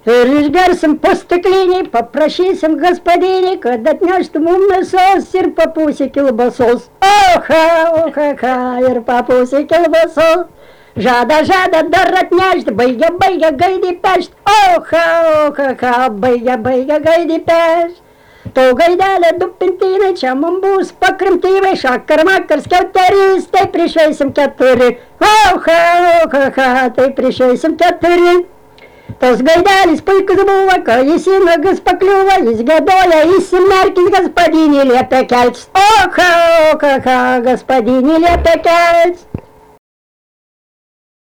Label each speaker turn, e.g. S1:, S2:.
S1: Ir išgersim po stiklinį, paprašysim gospodinį, kad atneštų mum mėsos ir papūsį kilbasos. Oha, ir papūsį kilbasos. Žada, dar atnešti, baigia, gaidį pešt. Oha, baigia, gaidį pešt. To gaidelė du pintynai, čia mums bus pakrimtyvai, šakar, makar, skiauterys, tai prišveisim 4. Oha, tai prišveisim 4. Tos gaidelis puikus buvo, kai jis į nagus pakliuvo, jis gėdoja, įsimerkis, gaspadinį liepė keltis. Oha, gaspadinį liepė keltis.